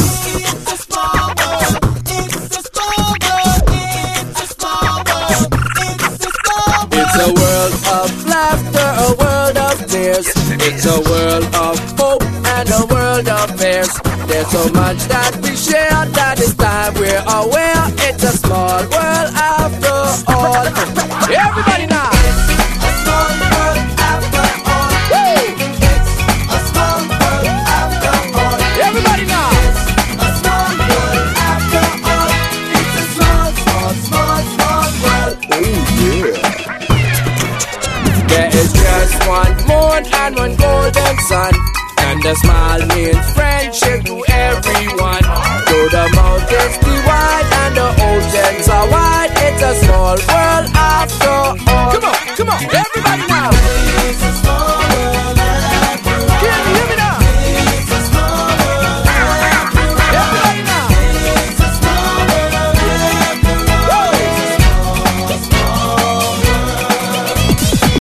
It's a world of laughter, a world of tears. It's a world of hope and a world of fears. There's so much that we share that this time we're aware. It's a small world after all. Everybody now. It's a small world after all. Woo! It's a small world after all. Everybody now. It's a small world after all. It's a small world. Oh yeah. There is just one moon and one golden sun, and a smile means